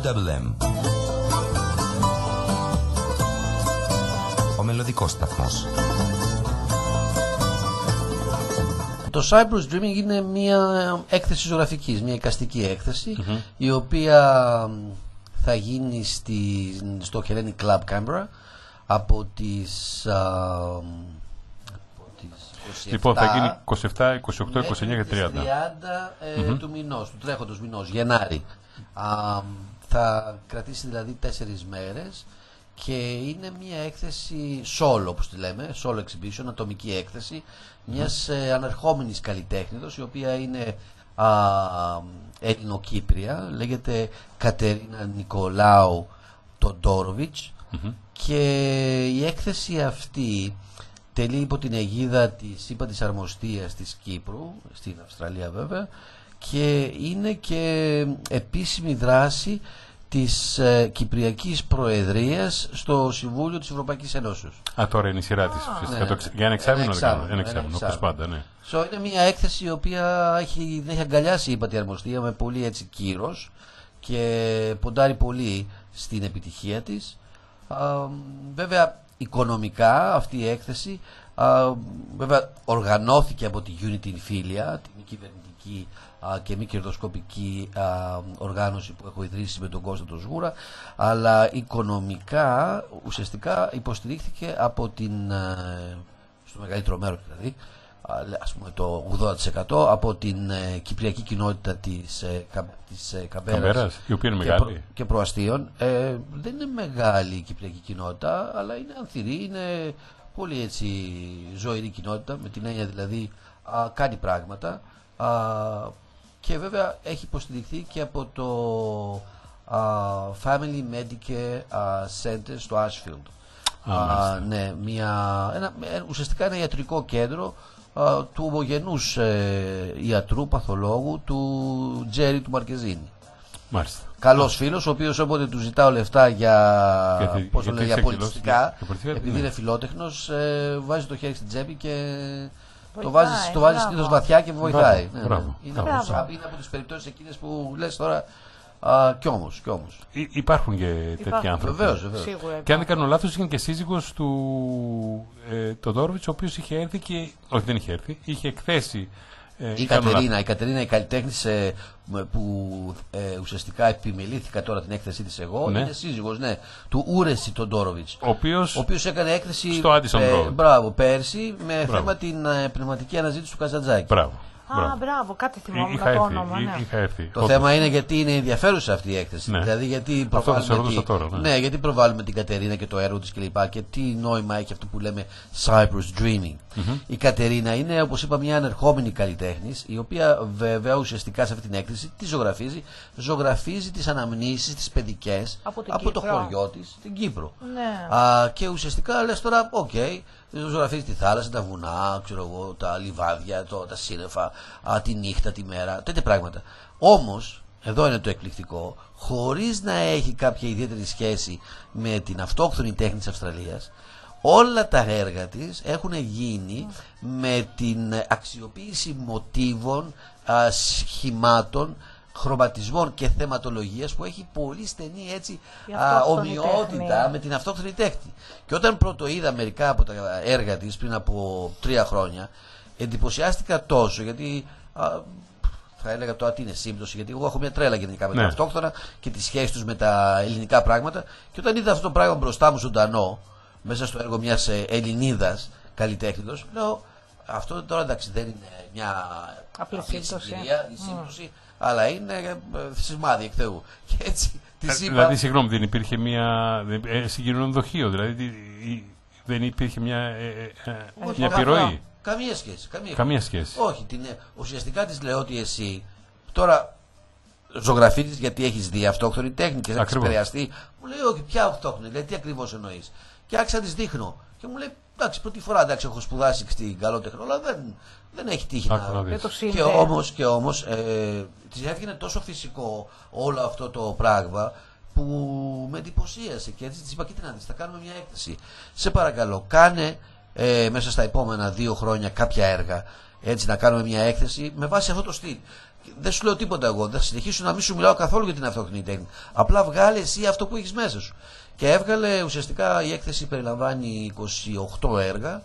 M. Ο μελωδικός σταθμός. Το Cyprus Dreaming είναι μια έκθεση ζωγραφικής, μια εικαστική έκθεση, η οποία θα γίνει στο Hellenic Club Canberra από τις 27, λοιπόν, θα γίνει 27, 28, 29 και 30. 30 του μηνός, του τρέχοντος μηνός, Γενάρη. Θα κρατήσει δηλαδή 4 μέρες και είναι μια έκθεση solo, όπως τη λέμε, solo exhibition, ατομική έκθεση μιας ανερχόμενης καλλιτέχνηδος, η οποία είναι Ελληνοκύπρια, λέγεται Κατερίνα Νικολάου Τοντόροβιτς, και η έκθεση αυτή τελεί υπό την αιγίδα της ύπατης αρμοστίας της Κύπρου, στην Αυστραλία βέβαια, και είναι και επίσημη δράση της Κυπριακής Προεδρίας στο Συμβούλιο της Ευρωπαϊκής Ενώσεως. Τώρα είναι η σειρά της. Για ένα εξάμηνο, όπως πάντα. Ναι. Είναι μια έκθεση η οποία έχει αγκαλιάσει η ύπατη αρμοστία με πολύ έτσι κύρος και ποντάρει πολύ στην επιτυχία της. Βέβαια οικονομικά αυτή η έκθεση βέβαια οργανώθηκε από τη Unity Infilia, τη μη κυβερνητική και μη κερδοσκοπική οργάνωση που έχω ιδρύσει με τον Κώστα τον Σγούρα, αλλά οικονομικά ουσιαστικά υποστηρίχθηκε από στο μεγαλύτερο μέρος δηλαδή, ας πούμε το 80% από την κυπριακή κοινότητα της Καμπέρας, η οποία είναι μεγάλη και προαστίων. Δεν είναι μεγάλη η κυπριακή κοινότητα, αλλά είναι ανθυρή, είναι πολύ έτσι ζωηρή κοινότητα, με την έννοια δηλαδή κάνει πράγματα, και βέβαια έχει υποστηριχθεί και από το Family Medicare Center στο Ashfield. Ναι, ουσιαστικά ένα ιατρικό κέντρο του ομογενούς ιατρού, παθολόγου, του Τζέρι του Μαρκεζίνη. Μάλιστα. Καλός φίλος, ο οποίος όποτε του ζητάω λεφτά για πολιτιστικά, επειδή είναι φιλότεχνος, βάζει το χέρι στην τσέπη και το βάζει συνήθως βαθιά και βοηθάει. Είναι από τις περιπτώσεις εκείνες που λες τώρα, κι όμως. Υπάρχουν και τέτοιοι άνθρωποι. Βεβαίως. Και αν δεν κάνω λάθος, είναι και σύζυγος του Τοντόροβιτς, ο οποίος είχε έρθει και. Όχι, δεν είχε έρθει, είχε εκθέσει. Η Κατερίνα, η καλλιτέχνης που ουσιαστικά επιμελήθηκα τώρα την έκθεσή της εγώ, είναι σύζυγος του Ούρεση Τοντόροβιτς, ο οποίος έκανε έκθεση στο Addison Road. Πέρσι με θέμα την πνευματική αναζήτηση του Καζαντζάκη. Μπράβο, κάτι θυμόμουν το όνομα. Το θέμα είναι γιατί είναι ενδιαφέρουσα αυτή η έκθεση. Δηλαδή γιατί προβάλλουμε την Κατερίνα και το έργο της κλπ. Και τι νόημα έχει αυτό που λέμε Cyprus Dreaming. Η Κατερίνα είναι, όπως είπα, μια ανερχόμενη καλλιτέχνης, η οποία βέβαια ουσιαστικά σε αυτή την έκθεση τι ζωγραφίζει τις αναμνήσεις, τις παιδικές από το χωριό της, την Κύπρο. Και ουσιαστικά λες τώρα, ζωγραφίζει τη θάλασσα, τα βουνά, τα λιβάδια, τα σύννεφα, τη νύχτα, τη μέρα, τέτοια πράγματα. Όμως, εδώ είναι το εκπληκτικό, χωρίς να έχει κάποια ιδιαίτερη σχέση με την αυτόχθονη τέχνη της Αυστραλίας, όλα τα έργα της έχουν γίνει με την αξιοποίηση μοτίβων, σχημάτων, χρωματισμών και θεματολογίας που έχει πολύ στενή έτσι ομοιότητα με την αυτόχθονη τέχνη. Και όταν πρώτο είδα μερικά από τα έργα της πριν από 3 χρόνια, εντυπωσιάστηκα τόσο, γιατί θα έλεγα τώρα τι είναι σύμπτωση, γιατί εγώ έχω μια τρέλα γενικά με τα αυτόχθονα και τις σχέσεις τους με τα ελληνικά πράγματα, και όταν είδα αυτό το πράγμα μπροστά μου ζωντανό μέσα στο έργο μιας Ελληνίδας καλλιτέχνηδος, λέω αυτό τώρα εντάξει δεν είναι μια απλή σύμπτωση, αλλά είναι σημάδι εκ Θεού. Και έτσι της είπα. Δηλαδή, συγγνώμη, δεν υπήρχε μια συγκοινωνοδοχείο, δηλαδή δεν υπήρχε μια επιρροή. Καμία σχέση. Όχι, ουσιαστικά της λέω ότι εσύ τώρα ζωγραφίζεις γιατί έχεις δει αυτόχθονη τέχνη και έχεις επηρεαστεί. Μου λέει όχι, ποια αυτόχθονη, λέει τι ακριβώς εννοείς. Και άρχισα να της δείχνω. Και μου λέει εντάξει, πρώτη φορά εντάξει, έχω σπουδάσει στην καλότεχνο, αλλά δεν έχει τύχει να. Και όμως της έβγαινε τόσο φυσικό όλο αυτό το πράγμα που με εντυπωσίασε. Και έτσι της είπα: κοίτα να δεις, θα κάνουμε μια έκθεση. Σε παρακαλώ, κάνε μέσα στα επόμενα 2 χρόνια κάποια έργα. Έτσι να κάνουμε μια έκθεση με βάση αυτό το στυλ. δεν σου λέω τίποτα εγώ. Θα συνεχίσω να μην σου μιλάω καθόλου για την αυτόχθονη τέχνη. Απλά βγάλε εσύ αυτό που έχεις μέσα σου. Και έβγαλε, ουσιαστικά η έκθεση περιλαμβάνει 28 έργα.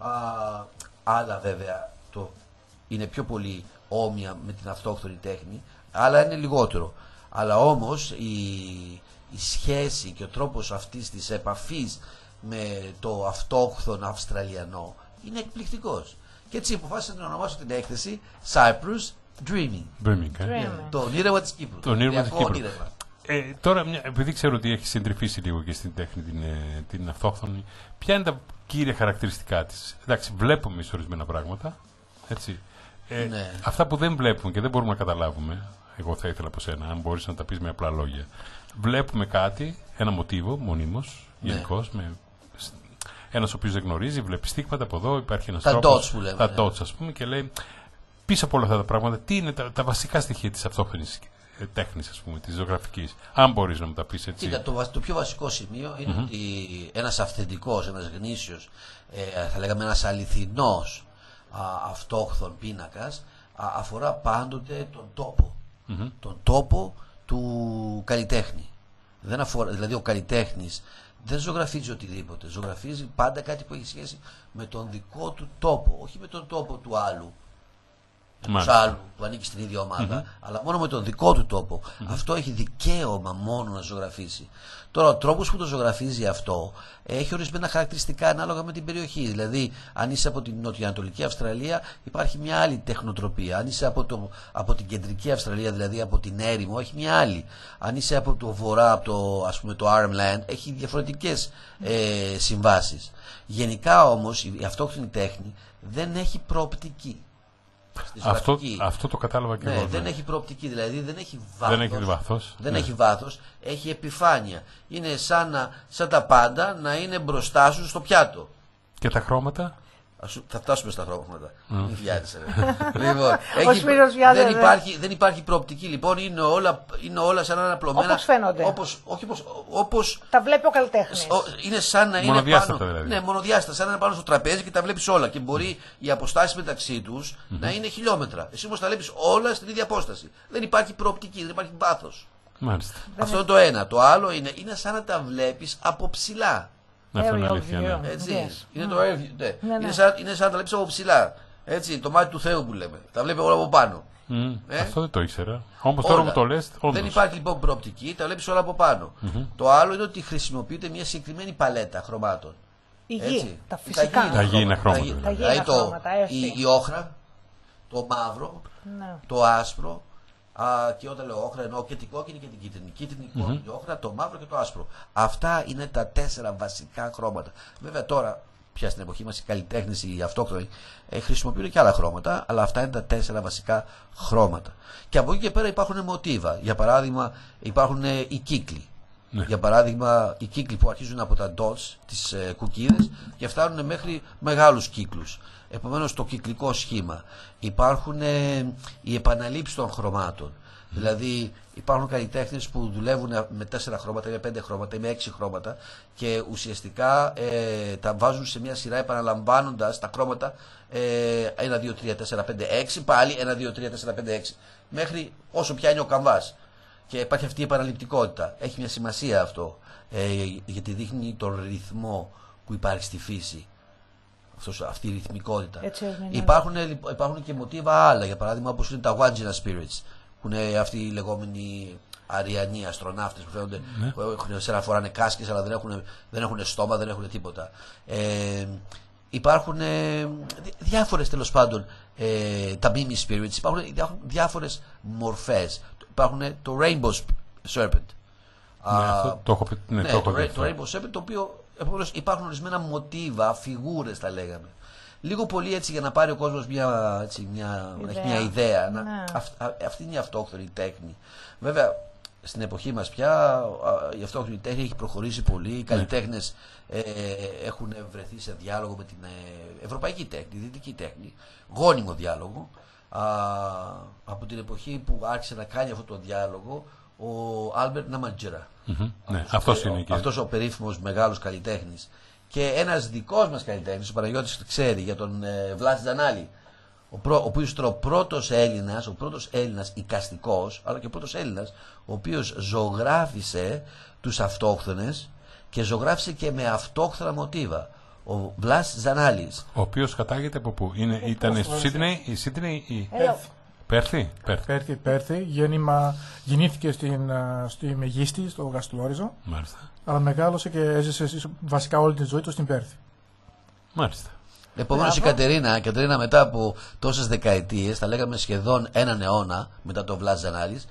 Άλλα βέβαια είναι πιο πολύ όμοια με την αυτόχθονη τέχνη, άλλα είναι λιγότερο. Αλλά όμως η σχέση και ο τρόπος αυτής της επαφής με το αυτόχθονο Αυστραλιανό είναι εκπληκτικός. Και έτσι αποφάσισα να ονομάσω την έκθεση Cyprus Dreaming. Το ονείρευμα της Κύπρου. Το ονείρευμα της Κύπρου. Τώρα, επειδή ξέρω ότι έχει συντριφίσει λίγο και στην τέχνη την αυτόχθονη, ποια είναι τα κύρια χαρακτηριστικά της? Εντάξει, βλέπουμε ορισμένα πράγματα, έτσι. Ναι. Αυτά που δεν βλέπουμε και δεν μπορούμε να καταλάβουμε, εγώ θα ήθελα από σένα, αν μπορείς να τα πεις με απλά λόγια. Βλέπουμε κάτι, ένα μοτίβο μονίμως, γενικώς, με ένας ο οποίος δεν γνωρίζει, βλέπει στίγματα από εδώ, υπάρχει ένας τρόπος, τα dots ας πούμε, και λέει πίσω από όλα αυτά τα πράγματα τι είναι τα βασικά στοιχεία της αυτόχθονης τέχνης, ας πούμε, της ζωγραφικής. Αν μπορείς να μου τα πεις έτσι. Κοίτα, το πιο βασικό σημείο είναι ότι ένας αυθεντικός, ένας γνήσιος, θα λέγαμε ένας αληθινός αυτόχθον πίνακας αφορά πάντοτε τον τόπο. Τον τόπο του καλλιτέχνη. Δεν αφορά, δηλαδή ο καλλιτέχνης δεν ζωγραφίζει οτιδήποτε. Ζωγραφίζει πάντα κάτι που έχει σχέση με τον δικό του τόπο, όχι με τον τόπο του άλλου. Του άλλου που ανήκει στην ίδια ομάδα, αλλά μόνο με τον δικό του τόπο. Αυτό έχει δικαίωμα μόνο να ζωγραφίσει. Τώρα, ο τρόπος που το ζωγραφίζει αυτό έχει ορισμένα χαρακτηριστικά ανάλογα με την περιοχή. Δηλαδή, αν είσαι από την νοτιοανατολική Αυστραλία, υπάρχει μια άλλη τεχνοτροπία. Αν είσαι από την κεντρική Αυστραλία, δηλαδή από την έρημο, έχει μια άλλη. Αν είσαι από το βορρά, από το Arnhem Land, έχει διαφορετικές συμβάσεις. Γενικά όμως, η αυτόχθονη τέχνη δεν έχει προοπτική. Αυτό το κατάλαβα και εγώ. Δεν έχει προοπτική, δηλαδή δεν έχει βάθος. Δεν έχει βάθος, έχει επιφάνεια. Είναι σαν τα πάντα να είναι μπροστά σου στο πιάτο. Και τα χρώματα? Θα φτάσουμε στα χρώματα. Μην βιάζεσαι. Λοιπόν, δεν υπάρχει προοπτική, λοιπόν, είναι όλα σαν να είναι απλωμένα. Όπως φαίνονται. Όπως τα βλέπει ο καλλιτέχνης. Είναι σαν να είναι πάνω. Δηλαδή. Ναι, μονοδιάστατα, σαν να είναι πάνω στο τραπέζι και τα βλέπεις όλα. Και μπορεί οι αποστάσεις μεταξύ τους να είναι χιλιόμετρα. Εσύ όμως τα βλέπεις όλα στην ίδια απόσταση. Δεν υπάρχει προοπτική, δεν υπάρχει βάθος. Αυτό είναι το ένα. Το άλλο είναι σαν να τα βλέπεις από ψηλά. Αυτό είναι αλήθεια, ναι. Έτσι. Είναι το aerial, ναι. Είναι σαν να τα βλέπεις από ψηλά. Έτσι, το μάτι του Θεού που λέμε. Τα βλέπει όλα από πάνω. Αυτό δεν το ήξερα. Όμως τώρα που το λες, όντως. Δεν υπάρχει λοιπόν προοπτική, τα βλέπεις όλα από πάνω. Το άλλο είναι ότι χρησιμοποιείται μια συγκεκριμένη παλέτα χρωμάτων. Η γη, τα φυσικά. Τα γήινα χρώματα. Δηλαδή η όχρα, το μαύρο, το άσπρο. Και όταν λέω όχρα εννοώ και την κόκκινη και την κίτρινη. Κίτρινη, όχρα, το μαύρο και το άσπρο. Αυτά είναι τα 4 βασικά χρώματα. Βέβαια τώρα, πια στην εποχή μας, οι καλλιτέχνες, οι αυτόχθονοι χρησιμοποιούν και άλλα χρώματα, αλλά αυτά είναι τα 4 βασικά χρώματα. Και από εκεί και πέρα υπάρχουν μοτίβα. Για παράδειγμα, υπάρχουν οι κύκλοι. Για παράδειγμα, οι κύκλοι που αρχίζουν από τα dots, τις κουκκίδες, και φτάνουν μέχρι μεγάλους κύκλους. Επομένως, το κυκλικό σχήμα. Υπάρχουν οι επαναλήψεις των χρωμάτων. Δηλαδή, υπάρχουν καλλιτέχνες που δουλεύουν με 4 χρώματα ή με 5 χρώματα ή με 6 χρώματα και ουσιαστικά τα βάζουν σε μια σειρά επαναλαμβάνοντας τα χρώματα 1, 2, 3, 4, 5, 6, πάλι 1, 2, 3, 4, 5, 6, μέχρι όσο πιάνει ο καμβάς. Και υπάρχει αυτή η επαναληπτικότητα. Έχει μια σημασία αυτό, γιατί δείχνει τον ρυθμό που υπάρχει στη φύση. Αυτή η ρυθμικότητα. Υπάρχουν και μοτίβα άλλα, για παράδειγμα όπως είναι τα Wandjina Spirits, που είναι αυτοί οι λεγόμενοι αριανοί αστροναύτες που φαίνονται, που έχουν, σε ένα φοράνε κάσκες, αλλά δεν έχουν στόμα, δεν έχουν τίποτα. Υπάρχουν διάφορες, τέλος πάντων, τα Mimi Spirits, υπάρχουν διάφορες μορφές. Υπάρχουν το Rainbow Serpent. Το Rainbow Serpent, το οποίο επομένως υπάρχουν ορισμένα μοτίβα, φιγούρες τα λέγαμε. Λίγο πολύ έτσι για να πάρει ο κόσμος να έχει μια ιδέα. Αυτή είναι η αυτόχθονη τέχνη. Βέβαια, στην εποχή μας πια η αυτόχθονη τέχνη έχει προχωρήσει πολύ. Οι καλλιτέχνες έχουν βρεθεί σε διάλογο με την ευρωπαϊκή τέχνη, τη δυτική τέχνη. Γόνιμο διάλογο. Από την εποχή που άρχισε να κάνει αυτό το διάλογο ο Άλμπερτ Ναμαντζέρα. Αυτός ο περίφημος μεγάλος καλλιτέχνης. Και ένας δικός μας καλλιτέχνης, ο Παναγιώτης ξέρει, για τον Βλάση Τζανάλη, ο οποίος ήταν ο πρώτος Έλληνας εικαστικός, αλλά και ο πρώτος Έλληνας, ο οποίος ζωγράφισε τους αυτόχθονες και ζωγράφισε και με αυτόχθονα μοτίβα. Ο Βλάς Ζανάλης. Ο οποίος κατάγεται από πού? Ήταν στο Σίδνεϊ ή Πέρθη. Γεννήθηκε στη Μεγίστη, στο Γαστλόριζο. Μάλιστα. Αλλά μεγάλωσε και έζησε βασικά όλη τη ζωή του στην Πέρθη. Μάλιστα. Επομένως η Κατερίνα μετά από τόσες δεκαετίες, θα λέγαμε σχεδόν έναν αιώνα μετά το Βλάς Ζανάλης,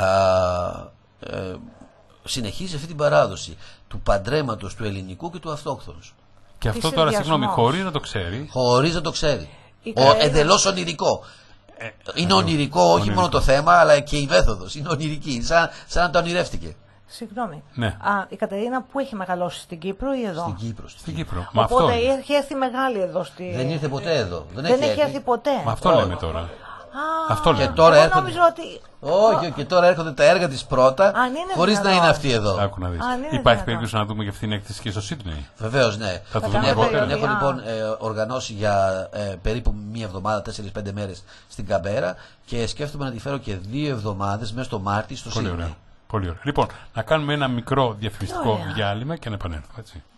συνεχίζει αυτή την παράδοση του παντρέματος του ελληνικού και του αυτόχθονους. Και αυτό τώρα, συγγνώμη, χωρίς να το ξέρει. Χωρίς να το ξέρει. Εντελώς ονειρικό. Είναι ονειρικό όχι μόνο το θέμα, αλλά και η μέθοδος. Είναι ονειρική, σαν να το ονειρεύτηκε. Συγγνώμη. Ναι. Η Κατερίνα που έχει μεγαλώσει, στην Κύπρο ή εδώ? Στην Κύπρο. Οπότε έχει έρθει μεγάλη εδώ. Δεν ήρθε ποτέ εδώ. Δεν έχει έρθει ποτέ. Μα αυτό λέμε τώρα. Αυτό και τώρα έρχονται... νόμιζα ότι... Όχι, και τώρα έρχονται τα έργα της πρώτα, χωρίς να είναι αυτή εδώ. Άκου να δεις. Υπάρχει περίπτωση να δούμε και αυτήν την έκθεση και στο Σίδνεϊ? Βεβαίως, ναι. Την έχω λοιπόν οργανώσει για περίπου μία εβδομάδα, 4-5 μέρες στην Καμπέρα και σκέφτομαι να τη φέρω και 2 εβδομάδες μέσα στο Μάρτι στο Σίδνεϊ. Πολύ ωραία. Λοιπόν, να κάνουμε ένα μικρό διαφημιστικό διάλειμμα και να επανέλθουμε, έτσι.